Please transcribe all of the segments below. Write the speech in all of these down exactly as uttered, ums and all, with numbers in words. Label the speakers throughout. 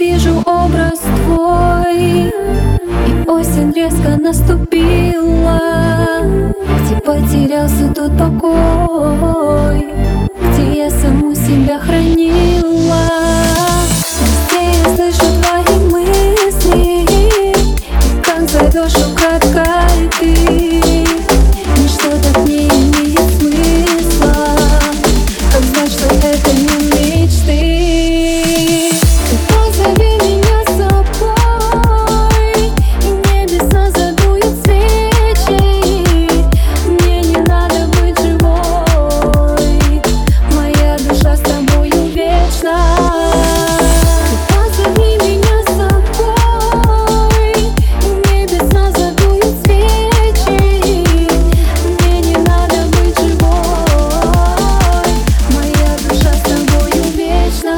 Speaker 1: вижу образ твой, и осень резко наступила. Где потерялся тот покой, где я саму себя хранила. Везде я слышу твои мысли, и как зовешь украдкой ты. Ничто так не имеет смысла, как знать, что это не мечты. Ты позови меня с собой, и небеса задуют свечи. Мне не надо быть живой, моя душа с тобою вечна. Ты позови меня с собой, и небеса задуют свечи. Мне не надо быть живой, моя душа с тобою вечна.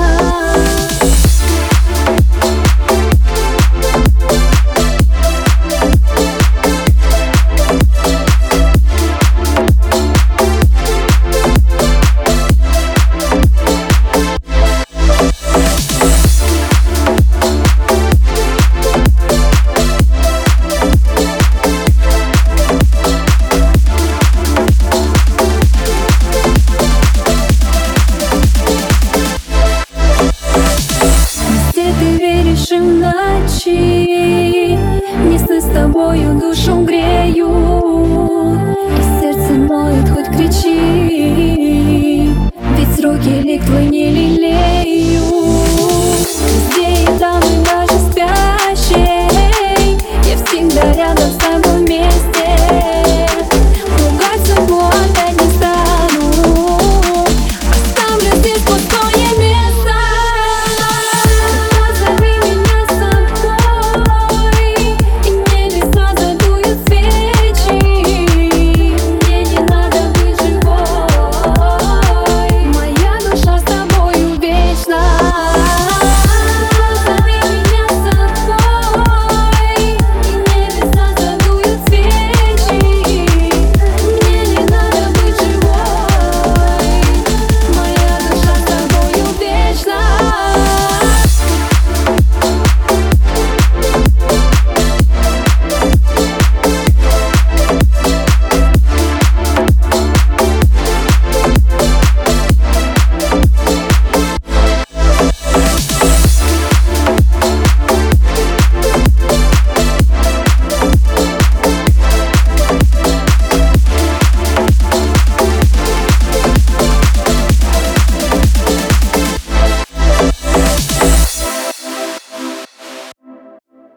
Speaker 1: Где ты веришь и в ночи, мне сны с тобою душу греют, и сердце ноет, хоть кричи, ведь сроки лик твой не лелеют.